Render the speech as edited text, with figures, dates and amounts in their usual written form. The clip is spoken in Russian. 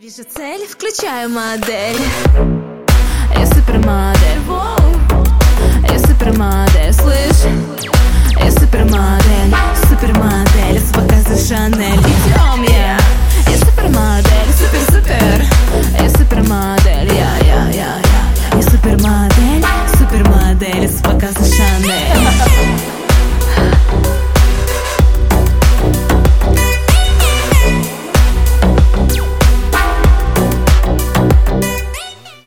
Вижу цель, включаю модель. Я супермодель, воу. Я супермодель, слышь.